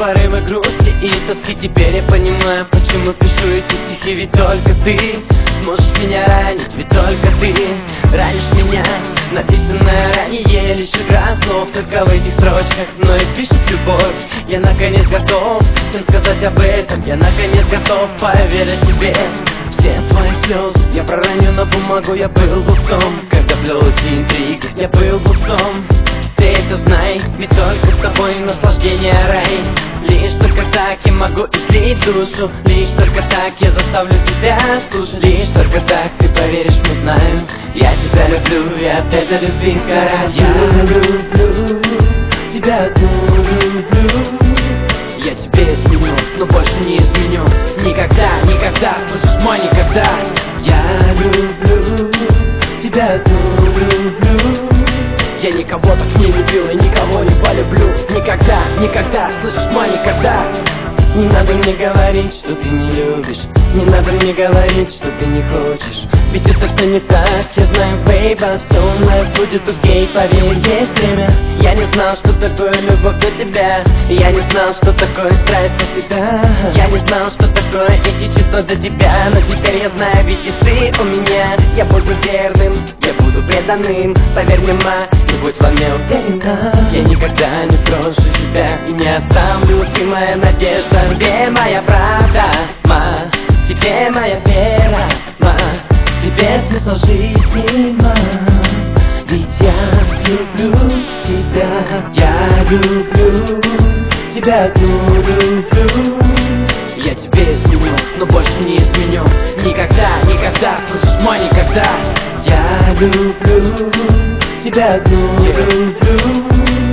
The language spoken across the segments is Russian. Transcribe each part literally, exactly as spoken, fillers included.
порывы грусти и тоски. Теперь я понимаю, почему пишу эти стихи. Ведь только ты сможешь меня ранить, ведь только ты ранишь меня. Написанное ранее лишь игра слов только в этих строчках, но и пишет любовь. Я наконец готов всем сказать об этом, я наконец готов поверить тебе. Все твои слезы я пророню на бумагу. Я был глупцом, когда плел эти интриги. Я был глупцом, ты это знай, ведь только с тобой наслаждение рай. Лишь только так я могу излить душу, лишь только так я заставлю тебя слушать. Лишь только так ты поверишь, мне знаю, я тебя люблю, я опять до любви сгораю. Я люблю тебя, люблю. Я тебе изменю, но больше не изменю. Никогда, никогда, слышишь мой, никогда. Я люблю тебя, люблю. Я никого так не любил и никого не полюблю. Никогда, никогда, слышишь мой, никогда. Не надо мне говорить, что ты не любишь. Не надо мне говорить, что ты не хочешь. Ведь это все не так, я знаю, бейба. Все у нас будет окей, поверь, есть время. Я не знал, что такое любовь до тебя. Я не знал, что такое страсть навсегда. Я не знал, что такое эти чувства до тебя. Но теперь я знаю, ведь и ты у меня. Я буду верным, я буду преданным. Поверь мне, ма, и будь во мне уверена. Я никогда не брошу тебя и не оставлю. Ты моя надежда, где моя правда, ма? Тебе моя вера, ма, тебе смысл жизни, ма. Ведь я люблю тебя, я люблю тебя, люблю. Я тебе изменю, но больше не изменю. Никогда, никогда, слышишь мой, никогда. Я люблю тебя, люблю.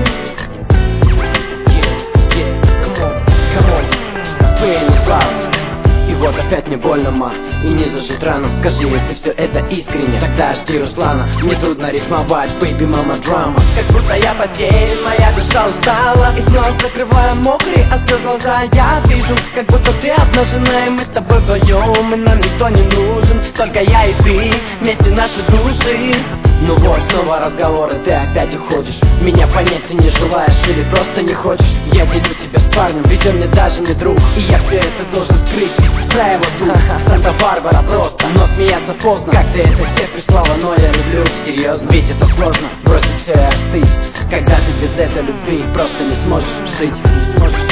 Вот опять мне больно, ма, и не зажить рану. Скажи, если все это искренне, тогда жди Руслана. Мне трудно рифмовать, baby, мама, драма. Как будто я потерян, моя душа устала. И снова закрываю мокрые от слез глаза. Я вижу, как будто ты обнажена, и мы с тобой вдвоем, и нам никто не нужен, только я и ты, вместе наши души. Ну вот, снова разговоры, ты опять уходишь. Меня понять ты не желаешь или просто не хочешь. Я делю тебя с парнем, ведь он мне даже не друг. И я все это должен скрыть, про его дух. Санта-Барбара просто, но смеяться поздно. Как ты это себе прислала, но я люблю. Серьезно, ведь это сложно, бросить все и остыть. Когда ты без этой любви просто не сможешь жить, не сможешь